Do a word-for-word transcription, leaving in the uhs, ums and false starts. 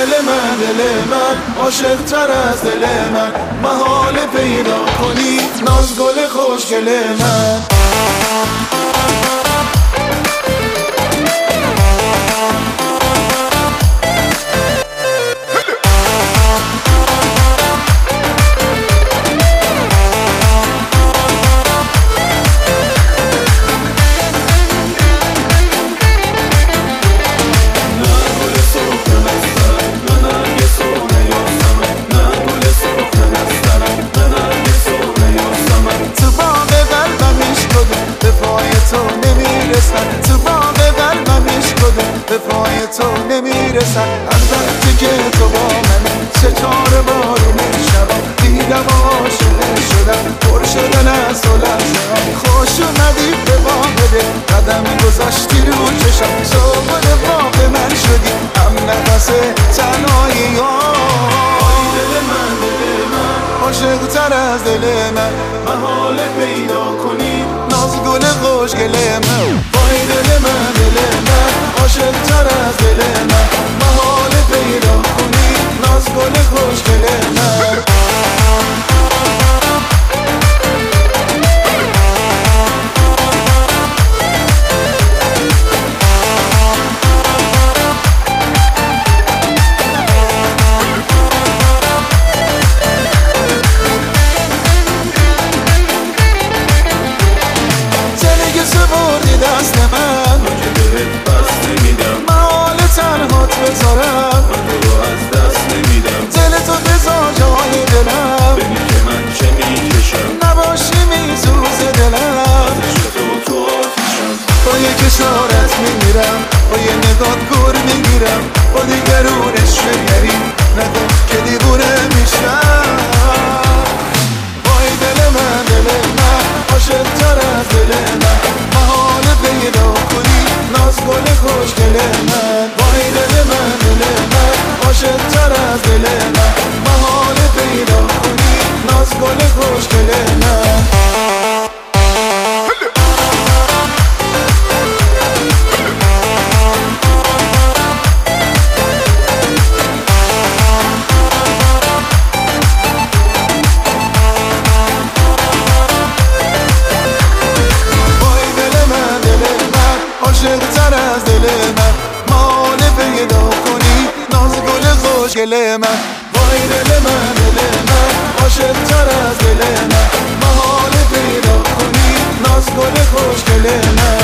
دل من دل من عاشق تر از دل من، محال پیدا کنی ناز گل خوشگل من. تو باغ قلبم عشق به پای تو نمیرسن. از وقتی که تو با منی ستاره بارون شبا دیدم عاشق شدم، پر شدن از تو لحظه خوش اومدی به باغ دل، قدم گذاشتی رو چشم سوگل باغ من شدی هم نفس تنهایی ها. دل من دل من عاشق تر از دل من، محال پیدا کنی ناز گل خوشگل من. وای دل من دل من عاشق تر از دل من، محال پیدا کنی ناز گل خوشگل من. سپردی دست من بس نمیدم، محال تنهات بذارم من تو از دست نمیدم. دل تو بذار جای دلم، ببین که من چه میکشم، نباشی میسوز دلم. از عشق تو تو آتیشم، با یک اشارت میمیرم، با یه نگات گر میگیرم، با دیگرونش شگری نکن که دیوونه میشم. وای دل من دل من عاشق تر از دل من، محال پیدا کنی ناز گل خوشگل من. وای دل من دل من عاشق تر از دل من، محال پیدا کنی ناز گل خوشگل من. عاشق تر از دل من، محال پیدا کنی ناز گل خوشگل من. وای دل من دل من عاشق تر از دل من، محال پیدا کنی ناز گل خوشگل من.